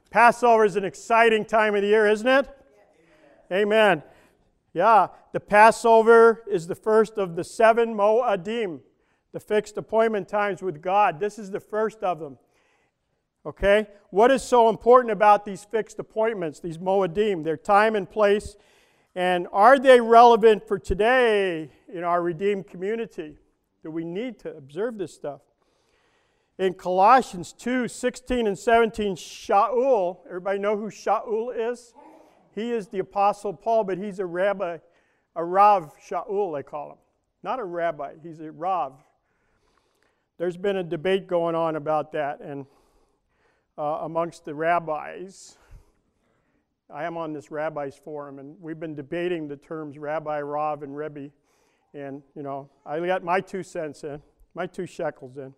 Passover is an exciting time of the year, isn't it? Amen. Yeah, the Passover is the first of the 7 Mo'adim, the fixed appointment times with God. This is the first of them. Okay? What is so important about these fixed appointments, these Mo'adim? Their time and place, and are they relevant for today in our redeemed community? Do we need to observe this stuff? In Colossians 2:16 and 17, Shaul, everybody know who Shaul is? He is the Apostle Paul, but he's a rabbi, a Rav Shaul, they call him. Not a rabbi, he's a Rav. There's been a debate going on about that, and amongst the rabbis. I am on this rabbis forum, and we've been debating the terms rabbi, Rav, and Rebbe, and, I got my 2 cents in, my 2 shekels in.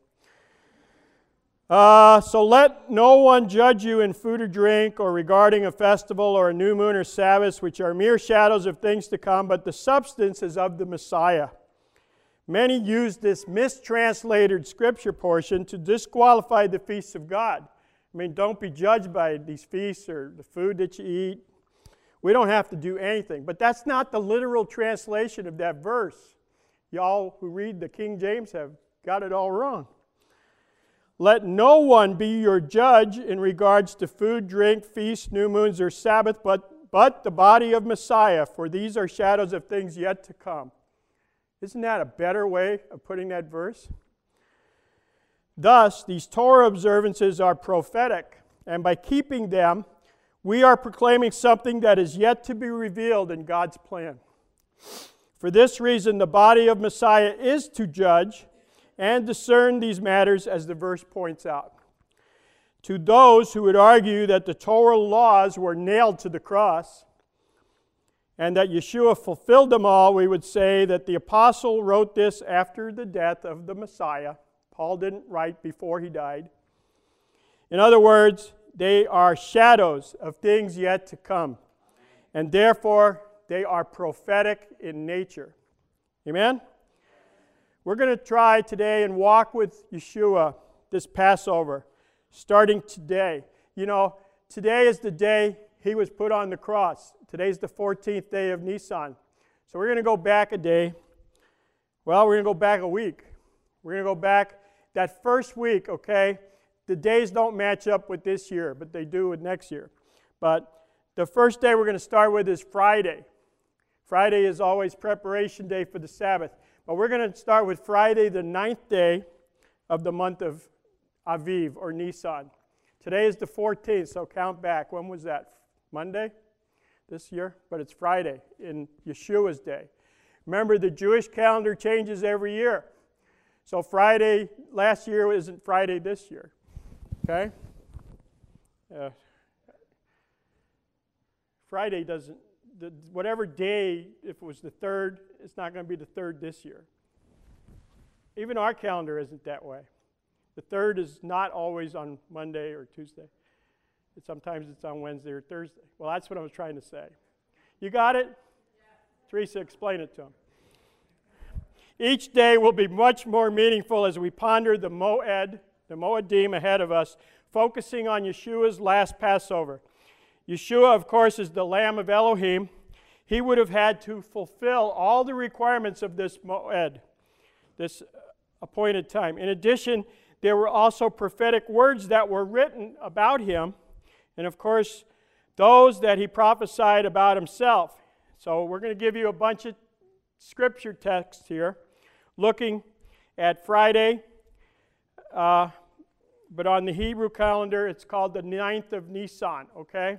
So let no one judge you in food or drink or regarding a festival or a new moon or Sabbath, which are mere shadows of things to come, but the substance is of the Messiah. Many use this mistranslated scripture portion to disqualify the feasts of God. I mean, don't be judged by these feasts or the food that you eat. We don't have to do anything. But that's not the literal translation of that verse. Y'all who read the King James have got it all wrong. Let no one be your judge in regards to food, drink, feast, new moons, or Sabbath, but the body of Messiah, for these are shadows of things yet to come. Isn't that a better way of putting that verse? Thus, these Torah observances are prophetic, and by keeping them, we are proclaiming something that is yet to be revealed in God's plan. For this reason, the body of Messiah is to judge and discern these matters, as the verse points out. To those who would argue that the Torah laws were nailed to the cross and that Yeshua fulfilled them all, we would say that the apostle wrote this after the death of the Messiah. Paul didn't write before he died. In other words, they are shadows of things yet to come, and therefore they are prophetic in nature. Amen? We're going to try today and walk with Yeshua this Passover, starting today. Today is the day he was put on the cross. Today's the 14th day of Nisan. So we're going to go back a day. Well, we're going to go back a week. We're going to go back that first week, okay? The days don't match up with this year, but they do with next year. But the first day we're going to start with is Friday. Friday is always preparation day for the Sabbath. But we're going to start with Friday, the 9th day of the month of Aviv, or Nisan. Today is the 14th, so count back. When was that? Monday this year? But it's Friday, in Yeshua's day. Remember, the Jewish calendar changes every year. So Friday last year isn't Friday this year. Okay? Friday doesn't... whatever day, if it was the 3rd, it's not going to be the 3rd this year. Even our calendar isn't that way. The 3rd is not always on Monday or Tuesday. Sometimes it's on Wednesday or Thursday. Well, that's what I was trying to say. You got it? Yeah. Teresa, explain it to them. Each day will be much more meaningful as we ponder the Mo'adim ahead of us, focusing on Yeshua's last Passover. Yeshua, of course, is the Lamb of Elohim. He would have had to fulfill all the requirements of this Mo'ed, this appointed time. In addition, there were also prophetic words that were written about him, and of course, those that he prophesied about himself. So we're going to give you a bunch of scripture texts here, looking at Friday, but on the Hebrew calendar, it's called the 9th of Nisan, okay?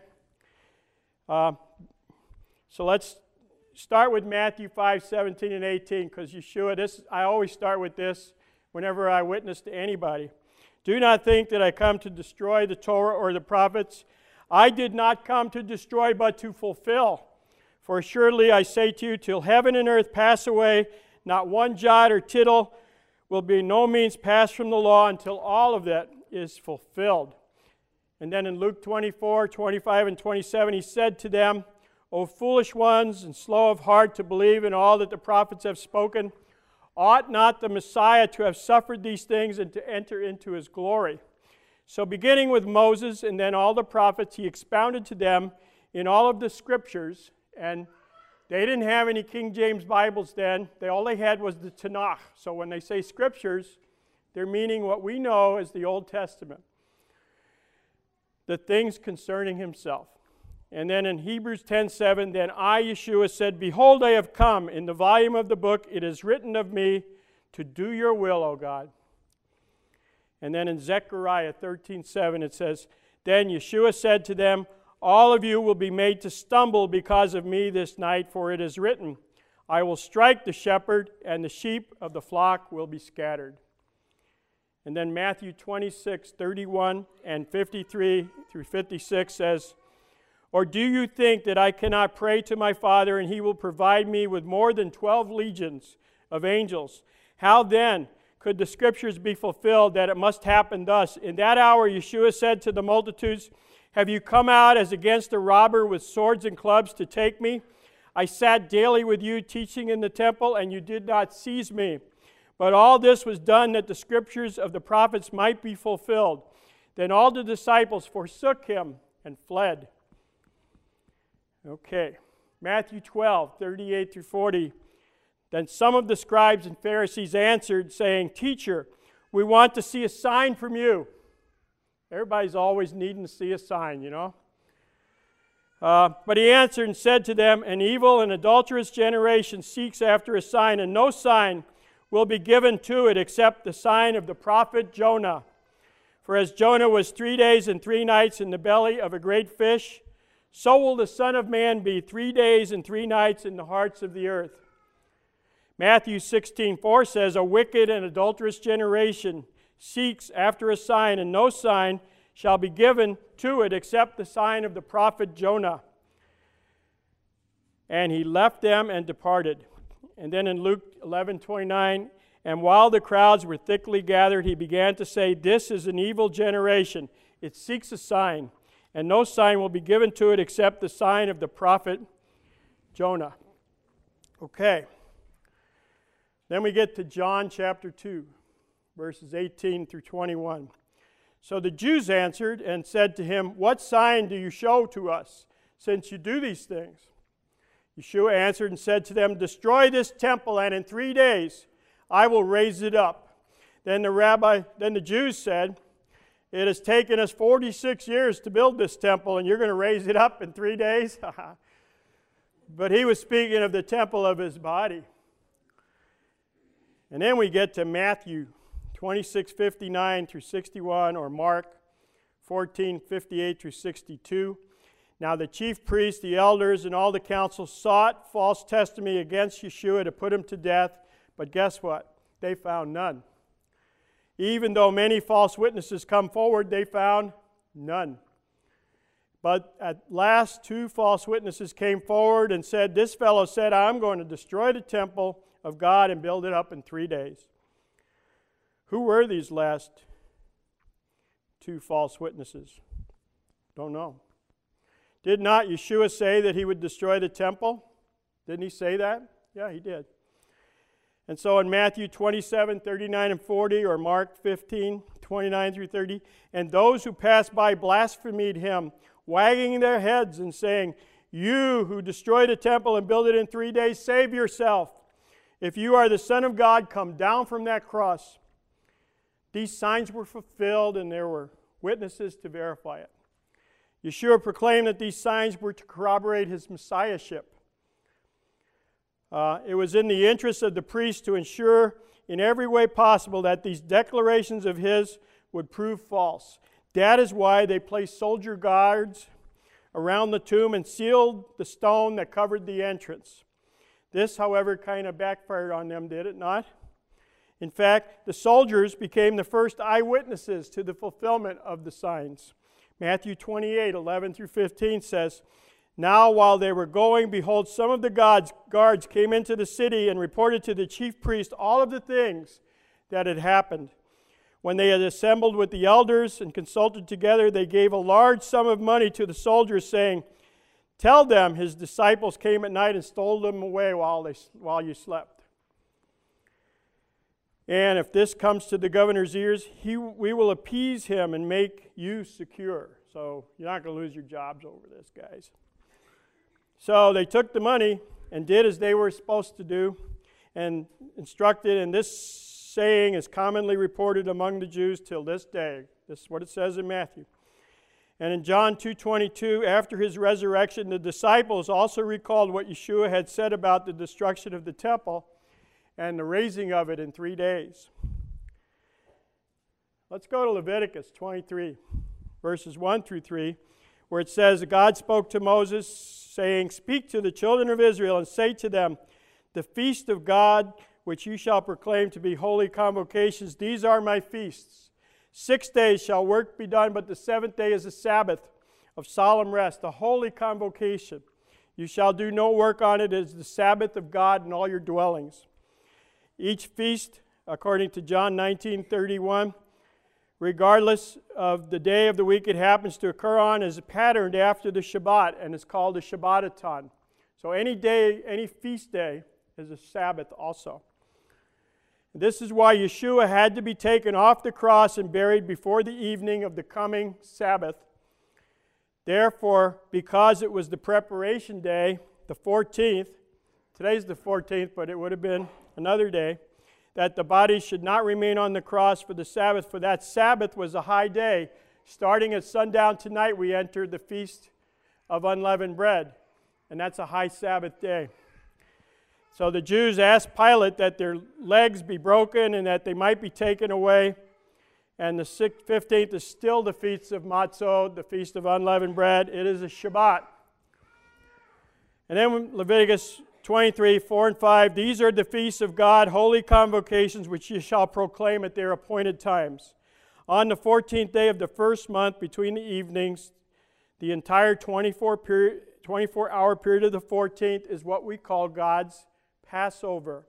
So let's start with Matthew 5:17 and 18, because Yeshua, I always start with this whenever I witness to anybody. Do not think that I come to destroy the Torah or the prophets. I did not come to destroy, but to fulfill. For assuredly I say to you, till heaven and earth pass away, not one jot or tittle will by no means pass from the law until all of that is fulfilled. And then in Luke 24:25 and 27, he said to them, O foolish ones and slow of heart to believe in all that the prophets have spoken, ought not the Messiah to have suffered these things and to enter into his glory? So beginning with Moses and then all the prophets, he expounded to them in all of the scriptures, and they didn't have any King James Bibles then. All they had was the Tanakh. So when they say scriptures, they're meaning what we know as the Old Testament, the things concerning himself. And then in Hebrews 10:7, then I, Yeshua, said, Behold, I have come. In the volume of the book it is written of me to do your will, O God. And then in Zechariah 13:7 it says, Then Yeshua said to them, All of you will be made to stumble because of me this night, for it is written, I will strike the shepherd, and the sheep of the flock will be scattered. And then Matthew 26:31 and 53 through 56 says, Or do you think that I cannot pray to my Father, and he will provide me with more than 12 legions of angels? How then could the scriptures be fulfilled that it must happen thus? In that hour Yeshua said to the multitudes, Have you come out as against a robber with swords and clubs to take me? I sat daily with you teaching in the temple, and you did not seize me. But all this was done that the scriptures of the prophets might be fulfilled. Then all the disciples forsook him and fled. Okay, Matthew 12:38 through 40. Then some of the scribes and Pharisees answered, saying, Teacher, we want to see a sign from you. Everybody's always needing to see a sign, you know. But he answered and said to them, An evil and adulterous generation seeks after a sign, and no sign will be given to it except the sign of the prophet Jonah. For as Jonah was 3 days and 3 nights in the belly of a great fish, so will the Son of Man be 3 days and 3 nights in the hearts of the earth. Matthew 16:4 says, A wicked and adulterous generation seeks after a sign, and no sign shall be given to it except the sign of the prophet Jonah. And he left them and departed. And then in Luke 11:29, and while the crowds were thickly gathered, he began to say, This is an evil generation. It seeks a sign, and no sign will be given to it except the sign of the prophet Jonah. Okay. Then we get to John chapter 2, verses 18 through 21. So the Jews answered and said to him, What sign do you show to us, since you do these things? Yeshua answered and said to them, Destroy this temple, and in 3 days I will raise it up. Then the Jews said, It has taken us 46 years to build this temple, and you're going to raise it up in 3 days? But he was speaking of the temple of his body. And then we get to Matthew 26:59 through 61, or Mark 14:58 through 62. Now the chief priests, the elders, and all the council sought false testimony against Yeshua to put him to death. But guess what? They found none. Even though many false witnesses come forward, they found none. But at last 2 false witnesses came forward and said, This fellow said, I'm going to destroy the temple of God and build it up in 3 days. Who were these last 2 false witnesses? Don't know. Did not Yeshua say that he would destroy the temple? Didn't he say that? Yeah, he did. And so in Matthew 27:39 and 40, or Mark 15:29 through 30, and those who passed by blasphemed him, wagging their heads and saying, You who destroy the temple and build it in 3 days, save yourself. If you are the Son of God, come down from that cross. These signs were fulfilled, and there were witnesses to verify it. Yeshua proclaimed that these signs were to corroborate his messiahship. It was in the interest of the priests to ensure in every way possible that these declarations of his would prove false. That is why they placed soldier guards around the tomb and sealed the stone that covered the entrance. This, however, kind of backfired on them, did it not? In fact, the soldiers became the first eyewitnesses to the fulfillment of the signs. Matthew 28:11 through 15 says, Now while they were going, behold, some of the guards came into the city and reported to the chief priest all of the things that had happened. When they had assembled with the elders and consulted together, they gave a large sum of money to the soldiers, saying, Tell them his disciples came at night and stole them away while you slept. And if this comes to the governor's ears, we will appease him and make you secure. So you're not going to lose your jobs over this, guys. So they took the money and did as they were supposed to do and instructed, and this saying is commonly reported among the Jews till this day. This is what it says in Matthew. And in John 2:22, after his resurrection, the disciples also recalled what Yeshua had said about the destruction of the temple and the raising of it in 3 days. Let's go to Leviticus 23, verses 1 through 3, where it says, God spoke to Moses, saying, Speak to the children of Israel and say to them, The feast of God, which you shall proclaim to be holy convocations, these are my feasts. 6 days shall work be done, but the 7th day is a Sabbath of solemn rest, a holy convocation. You shall do no work on it. It is the Sabbath of God in all your dwellings. Each feast, according to John 19:31, regardless of the day of the week it happens to occur on, is patterned after the Shabbat and is called a Shabbaton. So any day, any feast day is a Sabbath also. This is why Yeshua had to be taken off the cross and buried before the evening of the coming Sabbath. Therefore, because it was the preparation day, the 14th, today's the 14th, but it would have been another day, that the body should not remain on the cross for the Sabbath, for that Sabbath was a high day. Starting at sundown tonight, we enter the Feast of Unleavened Bread, and that's a high Sabbath day. So the Jews asked Pilate that their legs be broken and that they might be taken away. And the 15th is still the Feast of Matzot, the Feast of Unleavened Bread. It is a Shabbat. And then Leviticus 23, 4 and 5, these are the feasts of God, holy convocations, which you shall proclaim at their appointed times. On the 14th day of the first month, between the evenings, the entire 24-hour period of the 14th is what we call God's Passover.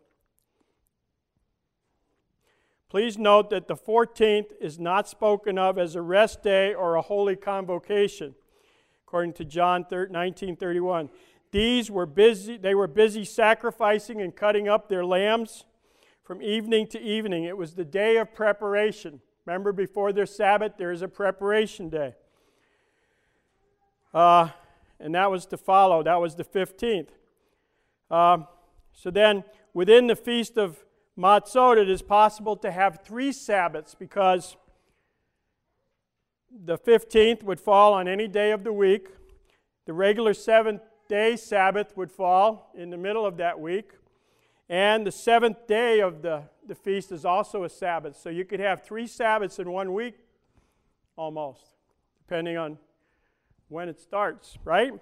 Please note that the 14th is not spoken of as a rest day or a holy convocation, according to John 19:31. They were busy sacrificing and cutting up their lambs from evening to evening. It was the day of preparation. Remember, before their Sabbath, there is a preparation day. And that was to follow. That was the 15th. So then, within the Feast of Matzot, it is possible to have 3 Sabbaths because the 15th would fall on any day of the week. The regular 7th-day Sabbath would fall in the middle of that week. And the 7th day of the feast is also a Sabbath. So you could have 3 Sabbaths in 1 week, almost, depending on when it starts, right?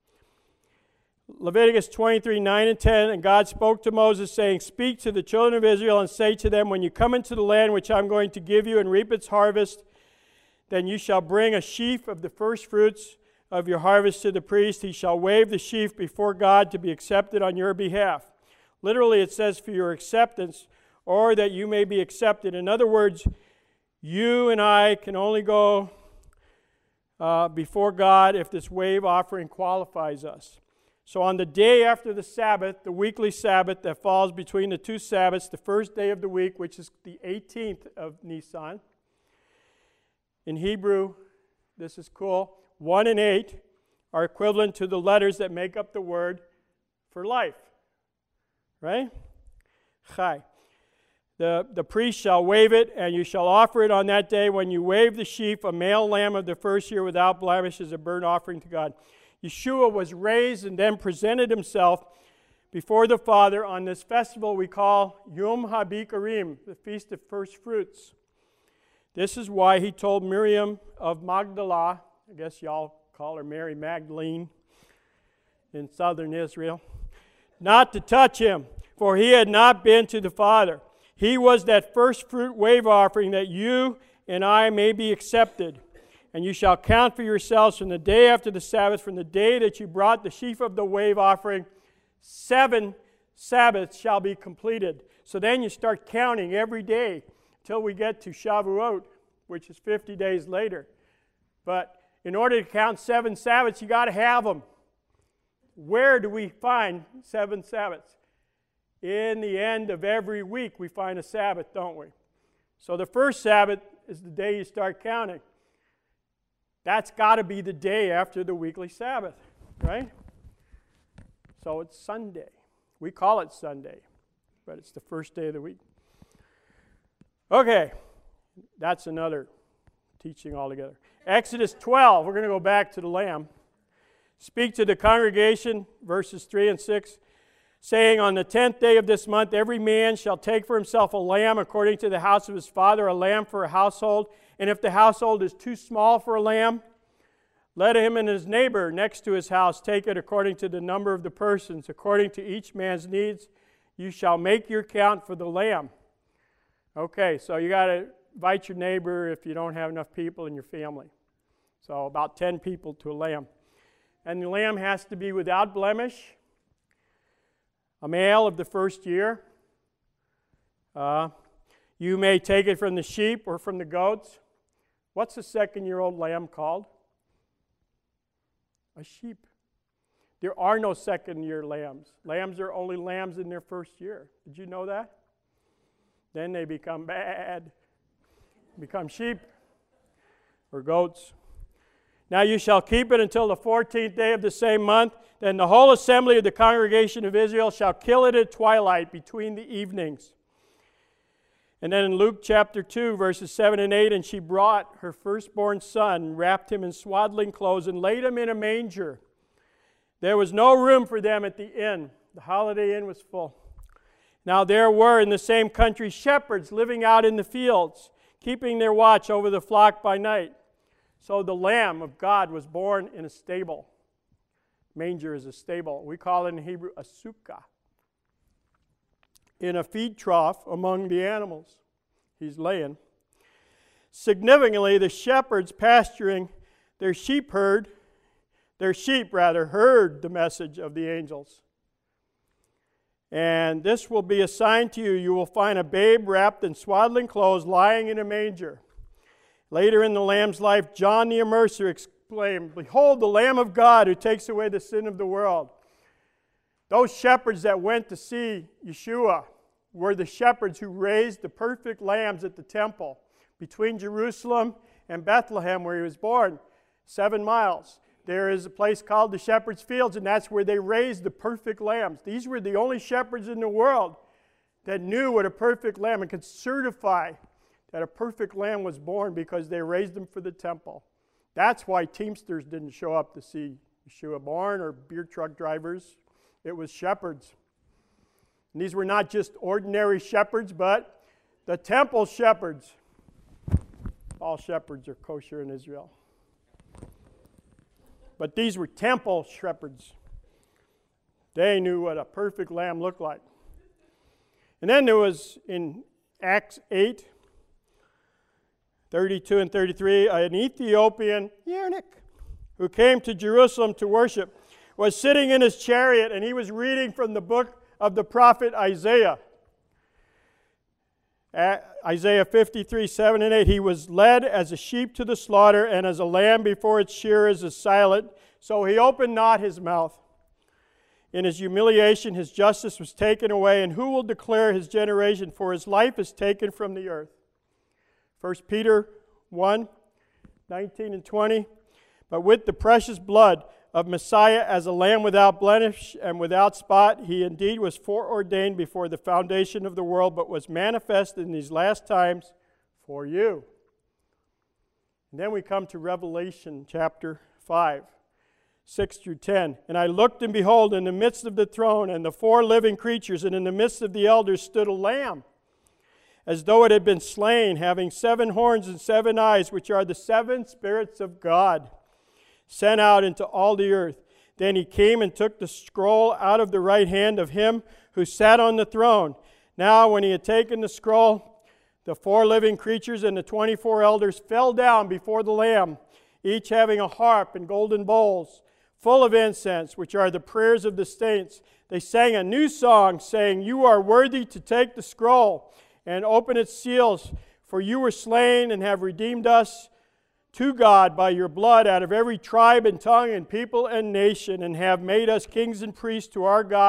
Leviticus 23, 9 and 10, and God spoke to Moses, saying, Speak to the children of Israel and say to them, When you come into the land which I'm going to give you and reap its harvest, then you shall bring a sheaf of the first fruits of your harvest to the priest. He shall wave the sheaf before God to be accepted on your behalf. Literally, it says for your acceptance, or that you may be accepted. In other words, you and I can only go before God if this wave offering qualifies us. So on the day after the Sabbath, the weekly Sabbath that falls between the 2 Sabbaths, the first day of the week, which is the 18th of Nisan, in Hebrew, this is cool, 1 and 8 are equivalent to the letters that make up the word for life. Right? Chai. The priest shall wave it, and you shall offer it on that day when you wave the sheaf, a male lamb of the first year without blemish as a burnt offering to God. Yeshua was raised and then presented himself before the Father on this festival we call Yom HaBikurim, the Feast of First Fruits. This is why he told Miriam of Magdala, I guess y'all call her Mary Magdalene in southern Israel, not to touch him, for he had not been to the Father. He was that first fruit wave offering that you and I may be accepted. And you shall count for yourselves from the day after the Sabbath, from the day that you brought the sheaf of the wave offering, 7 Sabbaths shall be completed. So then you start counting every day until we get to Shavuot, which is 50 days later. But in order to count 7 Sabbaths, you got to have them. Where do we find 7 Sabbaths? in the end of every week we find a Sabbath, don't we? So the first Sabbath is the day you start counting. That's got to be the day after the weekly Sabbath, right? So it's Sunday. We call it Sunday, but it's the first day of the week. Okay, that's another teaching altogether. Exodus 12, we're going to go back to the lamb. Speak to the congregation, verses 3 and 6, saying, on the 10th day of this month, every man shall take for himself a lamb according to the house of his father, a lamb for a household. And if the household is too small for a lamb, let him and his neighbor next to his house take it according to the number of the persons, according to each man's needs. You shall make your count for the lamb. Okay, so you got to invite your neighbor if you don't have enough people in your family. So about 10 people to a lamb. And the lamb has to be without blemish, a male of the first year. You may take it from the sheep or from the goats. What's a second-year-old lamb called? A sheep. There are no second-year lambs. Lambs are only lambs in their first year. Did you know that? Then they become bad, become sheep or goats. Now you shall keep it until the 14th day of the same month. Then the whole assembly of the congregation of Israel shall kill it at twilight between the evenings. And then in Luke chapter 2, verses 7 and 8, and she brought her firstborn son, wrapped him in swaddling clothes, and laid him in a manger. There was no room for them at the inn. The Holiday Inn was full. Now there were in the same country shepherds living out in the fields, keeping their watch over the flock by night. So the Lamb of God was born in a stable. Manger is a stable. We call it in Hebrew a sukkah. In a feed trough among the animals. He's laying. Significantly, the shepherds pasturing their sheep heard the message of the angels. And this will be a sign to you. You will find a babe wrapped in swaddling clothes lying in a manger. Later in the Lamb's life, John the Immerser exclaimed, behold the Lamb of God who takes away the sin of the world. Those shepherds that went to see Yeshua were the shepherds who raised the perfect lambs at the temple between Jerusalem and Bethlehem where he was born, 7 miles. There is a place called the Shepherd's Fields, and that's where they raised the perfect lambs. These were the only shepherds in the world that knew what a perfect lamb and could certify that a perfect lamb was born because they raised them for the temple. That's why Teamsters didn't show up to see Yeshua born or beer truck drivers. It was shepherds. And these were not just ordinary shepherds, but the temple shepherds. All shepherds are kosher in Israel. But these were temple shepherds. They knew what a perfect lamb looked like. And then there was, in Acts 8, 32 and 33, an Ethiopian eunuch who came to Jerusalem to worship, was sitting in his chariot, and he was reading from the book of the prophet Isaiah. Isaiah 53, 7 and 8, he was led as a sheep to the slaughter, and as a lamb before its shearers is silent, so he opened not his mouth. In his humiliation his justice was taken away, and who will declare his generation? For his life is taken from the earth. 1 Peter 1, 19 and 20, but with the precious blood of Messiah as a lamb without blemish and without spot, he indeed was foreordained before the foundation of the world, but was manifest in these last times for you. And then we come to Revelation chapter 5, 6 through 10. And I looked, and behold, in the midst of the throne and the 4 living creatures, and in the midst of the elders stood a lamb, as though it had been slain, having 7 horns and 7 eyes, which are the 7 spirits of God, sent out into all the earth. Then he came and took the scroll out of the right hand of him who sat on the throne. Now when he had taken the scroll, the 4 living creatures and the 24 elders fell down before the Lamb, each having a harp and golden bowls, full of incense, which are the prayers of the saints. They sang a new song, saying, you are worthy to take the scroll and open its seals, for you were slain and have redeemed us to God by your blood out of every tribe and tongue and people and nation, and have made us kings and priests to our God,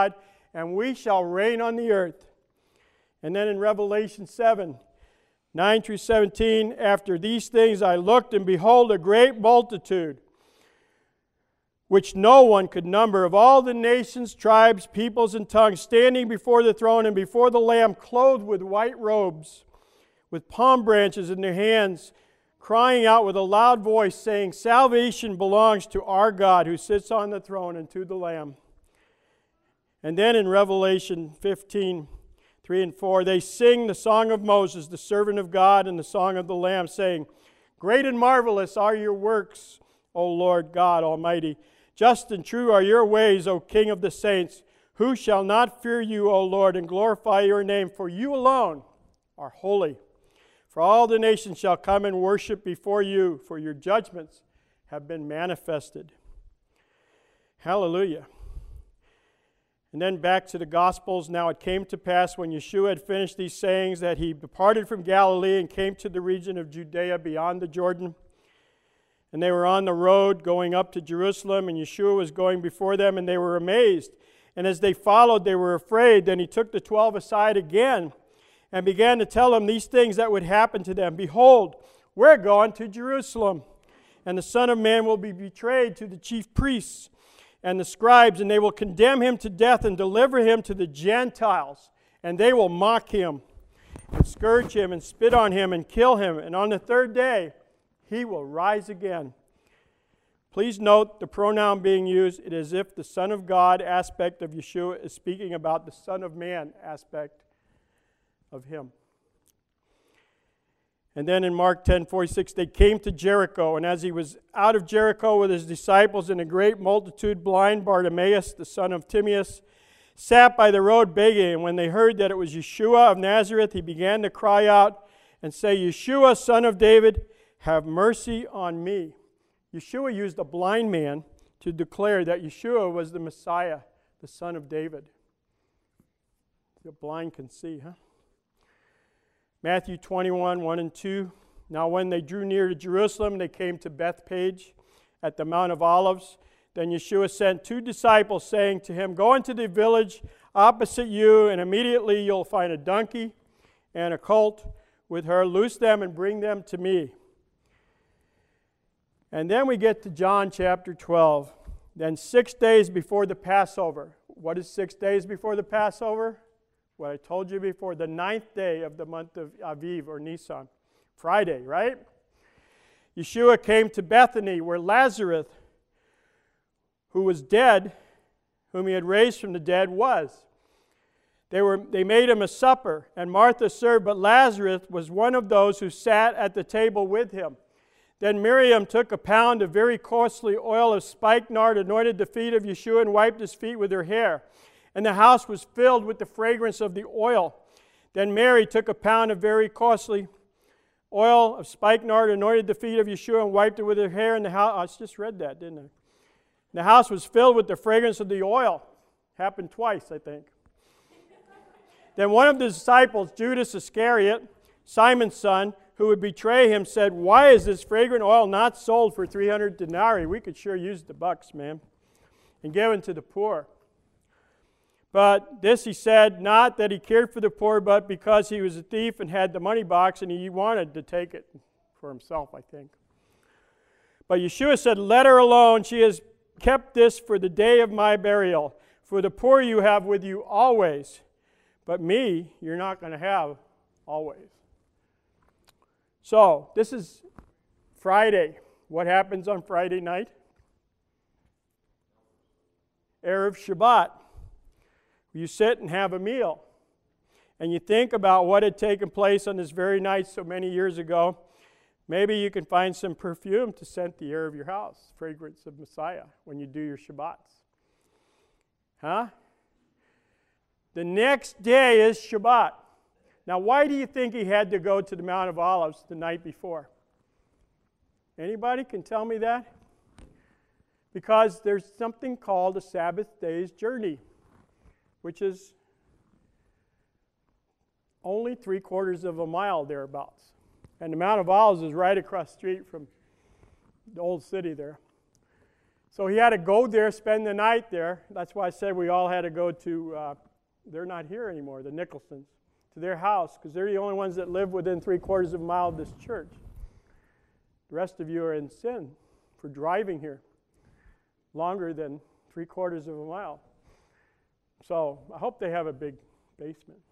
and we shall reign on the earth. And then in Revelation 7, 9 through 17, after these things I looked, and behold, a great multitude, which no one could number, of all the nations, tribes, peoples, and tongues, standing before the throne and before the Lamb, clothed with white robes, with palm branches in their hands, crying out with a loud voice, saying, Salvation belongs to our God who sits on the throne and to the Lamb. And then in Revelation 15, 3 and 4, they sing the song of Moses, the servant of God, and the song of the Lamb, saying, Great and marvelous are your works, O Lord God Almighty. Just and true are your ways, O King of the saints. Who shall not fear you, O Lord, and glorify your name? For you alone are holy. For all the nations shall come and worship before you, for your judgments have been manifested. Hallelujah. And then back to the Gospels. Now it came to pass when Yeshua had finished these sayings that he departed from Galilee and came to the region of Judea beyond the Jordan. And they were on the road going up to Jerusalem, and Yeshua was going before them, and they were amazed. And as they followed, they were afraid. Then he took the 12 aside again and began to tell them these things that would happen to them. Behold, we're going to Jerusalem, and the Son of Man will be betrayed to the chief priests and the scribes, and they will condemn him to death and deliver him to the Gentiles. And they will mock him and scourge him and spit on him and kill him. And on the third day, he will rise again. Please note the pronoun being used. It is as if the Son of God aspect of Yeshua is speaking about the Son of Man aspect of him. And then in Mark 10:46, they came to Jericho, and as he was out of Jericho with his disciples and a great multitude, blind Bartimaeus, the son of Timaeus, sat by the road begging. And when they heard that it was Yeshua of Nazareth, he began to cry out and say, Yeshua, son of David, have mercy on me. Yeshua used a blind man to declare that Yeshua was the Messiah, the son of David. The blind can see, huh? Matthew 21, 1 and 2. Now when they drew near to Jerusalem, they came to Bethphage at the Mount of Olives. Then Yeshua sent 2 disciples, saying to him, Go into the village opposite you, and immediately you'll find a donkey and a colt with her. Loose them and bring them to me. And then we get to John chapter 12. Then 6 days before the Passover. What is 6 days before the Passover? What I told you before, the 9th day of the month of Aviv or Nisan. Friday, right? Yeshua came to Bethany where Lazarus, who was dead, whom he had raised from the dead, was. They made him a supper, and Martha served, but Lazarus was one of those who sat at the table with him. Then Miriam took a pound of very costly oil of spikenard, anointed the feet of Yeshua, and wiped his feet with her hair. And the house was filled with the fragrance of the oil. Then Mary took a pound of very costly oil of spikenard, anointed the feet of Yeshua, and wiped it with her hair. And the house, I just read that, didn't I? The house was filled with the fragrance of the oil. Happened twice, I think. Then one of the disciples, Judas Iscariot, Simon's son, who would betray him, said, Why is this fragrant oil not sold for 300 denarii? We could sure use the bucks, man. And given to the poor. But this he said, not that he cared for the poor, but because he was a thief and had the money box, and he wanted to take it for himself, I think. But Yeshua said, Let her alone. She has kept this for the day of my burial. For the poor you have with you always, but me you're not going to have always. So, this is Friday. What happens on Friday night? Erev Shabbat. You sit and have a meal. And you think about what had taken place on this very night so many years ago. Maybe you can find some perfume to scent the air of your house, fragrance of Messiah, when you do your Shabbats. Huh? The next day is Shabbat. Now, why do you think he had to go to the Mount of Olives the night before? Anybody can tell me that? Because there's something called a Sabbath day's journey, which is only 3/4 of a mile thereabouts. And the Mount of Olives is right across the street from the old city there. So he had to go there, spend the night there. That's why I said we all had to go to, they're not here anymore, the Nicholsons, to their house, because they're the only ones that live within 3/4 of a mile of this church. The rest of you are in sin for driving here longer than 3/4 of a mile. So I hope they have a big basement.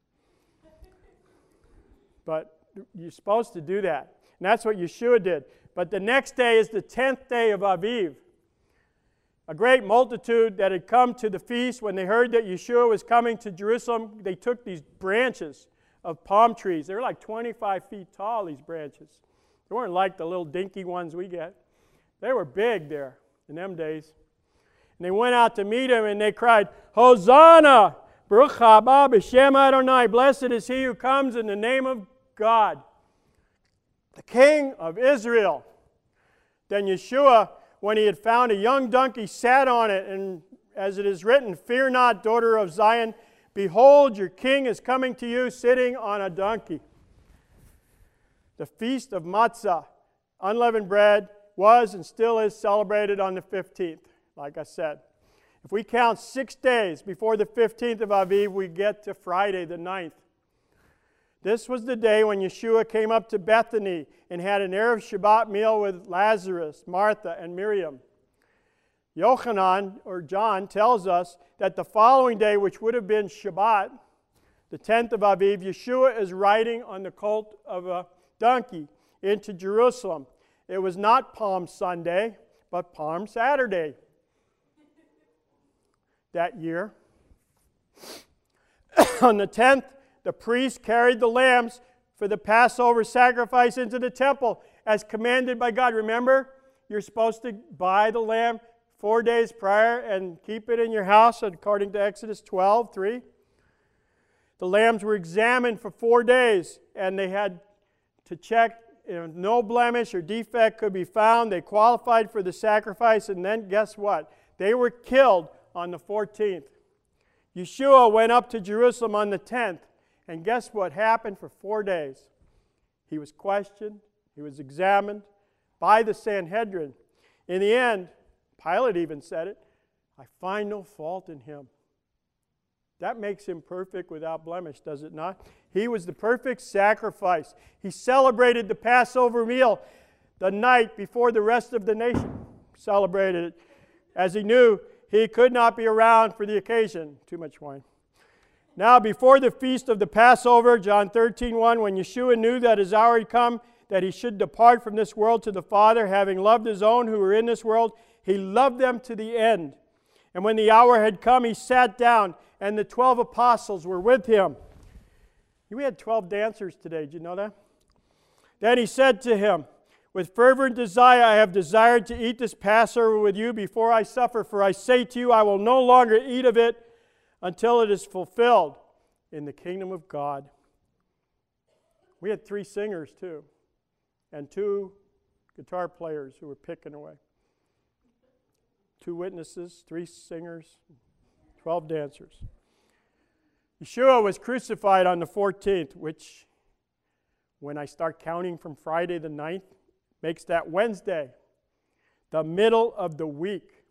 But you're supposed to do that. And that's what Yeshua did. But the next day is the 10th day of Aviv. A great multitude that had come to the feast, when they heard that Yeshua was coming to Jerusalem, they took these branches of palm trees. They were like 25 feet tall, these branches. They weren't like the little dinky ones we get. They were big there in them days. And they went out to meet him and they cried, Hosanna! Baruch haba b'shem Adonai. Blessed is he who comes in the name of God, the King of Israel. Then Yeshua, when he had found a young donkey, sat on it, and as it is written, Fear not, daughter of Zion, behold, your king is coming to you, sitting on a donkey. The feast of matzah, unleavened bread, was and still is celebrated on the 15th, like I said. If we count 6 days before the 15th of Aviv, we get to Friday the 9th. This was the day when Yeshua came up to Bethany and had an Erev Shabbat meal with Lazarus, Martha, and Miriam. Yochanan, or John, tells us that the following day, which would have been Shabbat, the 10th of Aviv, Yeshua is riding on the colt of a donkey into Jerusalem. It was not Palm Sunday, but Palm Saturday that year. On the 10th, the priests carried the lambs for the Passover sacrifice into the temple as commanded by God. Remember, you're supposed to buy the lamb 4 days prior and keep it in your house according to Exodus 12:3. The lambs were examined for 4 days and they had to check if no blemish or defect could be found. They qualified for the sacrifice, and then guess what? They were killed on the 14th. Yeshua went up to Jerusalem on the 10th, and guess what happened for 4 days? He was questioned, he was examined by the Sanhedrin. In the end, Pilate even said it, I find no fault in him. That makes him perfect without blemish, does it not? He was the perfect sacrifice. He celebrated the Passover meal the night before the rest of the nation celebrated it, as he knew he could not be around for the occasion. Too much wine. Now, before the feast of the Passover, John 13:1, when Yeshua knew that his hour had come, that he should depart from this world to the Father, having loved his own who were in this world, he loved them to the end. And when the hour had come, he sat down, and the 12 apostles were with him. We had 12 dancers today. Did you know that? Then he said to him, with fervent desire I have desired to eat this Passover with you before I suffer, for I say to you, I will no longer eat of it until it is fulfilled in the kingdom of God. We had 3 singers too, and 2 guitar players who were picking away. 2 witnesses, 3 singers, 12 dancers. Yeshua was crucified on the 14th, which, when I start counting from Friday the 9th, makes that Wednesday, the middle of the week.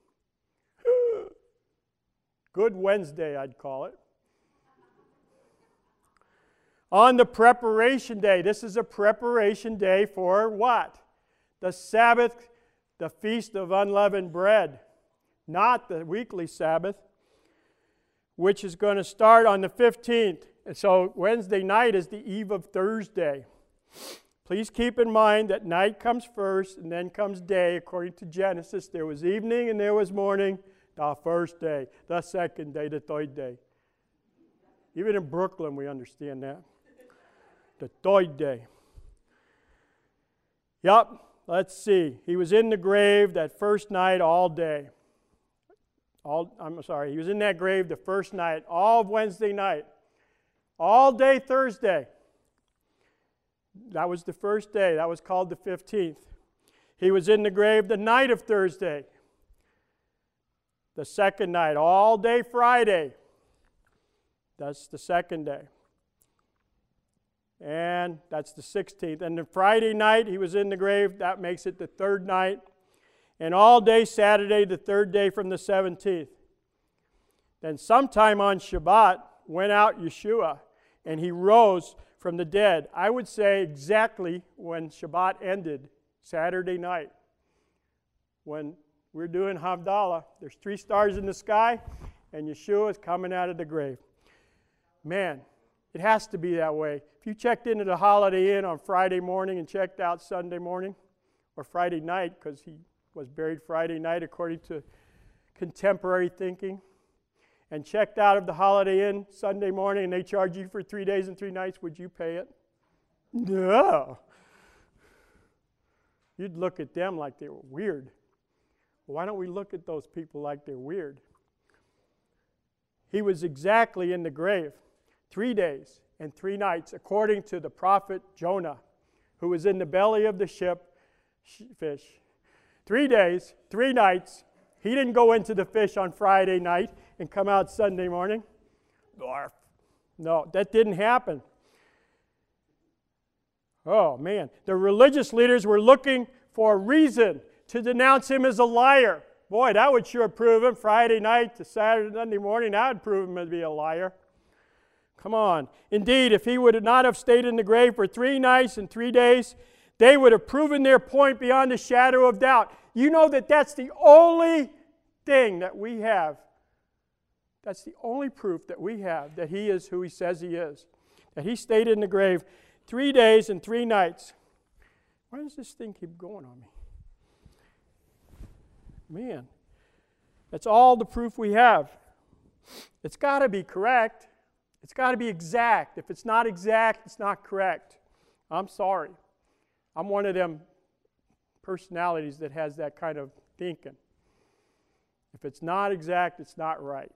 Good Wednesday, I'd call it. On the preparation day, this is a preparation day for what? The Sabbath, the Feast of Unleavened Bread, not the weekly Sabbath, which is going to start on the 15th. And so Wednesday night is the eve of Thursday. Please keep in mind that night comes first and then comes day. According to Genesis, there was evening and there was morning, the first day, the second day, the third day. Even in Brooklyn, we understand that. The third day. Yep, let's see. He was in the grave that first night all day. He was in that grave the first night, all of Wednesday night, all day Thursday. That was the first day. That was called the 15th. He was in the grave the night of Thursday. The second night, all day Friday. That's the second day. And that's the 16th. And the Friday night, he was in the grave. That makes it the third night. and all day Saturday, the third day from the 17th. Then sometime on Shabbat went out Yeshua, and he rose from the dead. I would say exactly when Shabbat ended, Saturday night. When we're doing Havdalah, there's 3 stars in the sky, and Yeshua is coming out of the grave. Man, it has to be that way. If you checked into the Holiday Inn on Friday morning and checked out Sunday morning, or Friday night, because he was buried Friday night according to contemporary thinking, and checked out of the Holiday Inn Sunday morning and they charge you for 3 days and 3 nights, would you pay it? No. You'd look at them like they were weird. Why don't we look at those people like they're weird? He was exactly in the grave 3 days and 3 nights, according to the prophet Jonah, who was in the belly of the fish. 3 days, 3 nights. He didn't go into the fish on Friday night and come out Sunday morning. No, that didn't happen. Oh, man. The religious leaders were looking for a reason to denounce him as a liar. Boy, that would sure prove him. Friday night to Sunday morning, that would prove him to be a liar. Come on. Indeed, if he would not have stayed in the grave for 3 nights and 3 days, they would have proven their point beyond a shadow of doubt. You know that that's the only thing that we have. That's the only proof that we have that he is who he says he is. That he stayed in the grave 3 days and 3 nights. Why does this thing keep going on me? Man, that's all the proof we have. It's got to be correct. It's got to be exact. If it's not exact, it's not correct. I'm sorry. I'm one of them personalities that has that kind of thinking. If it's not exact, it's not right.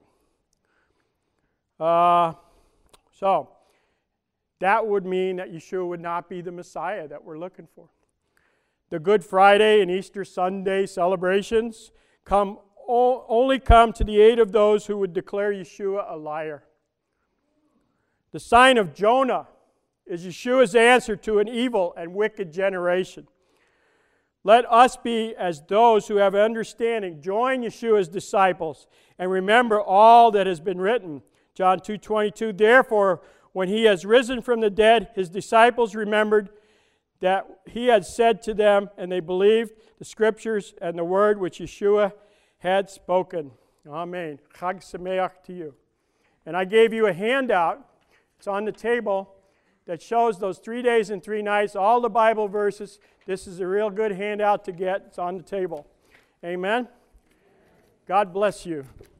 So, that would mean that Yeshua would not be the Messiah that we're looking for. The Good Friday and Easter Sunday celebrations only come to the aid of those who would declare Yeshua a liar. The sign of Jonah is Yeshua's answer to an evil and wicked generation. Let us be as those who have understanding. Join Yeshua's disciples and remember all that has been written. John 2:22, therefore, when he has risen from the dead, his disciples remembered that he had said to them, and they believed the scriptures and the word which Yeshua had spoken. Amen. Chag Sameach to you. And I gave you a handout. It's on the table that shows those 3 days and 3 nights, all the Bible verses. This is a real good handout to get. It's on the table. Amen. God bless you.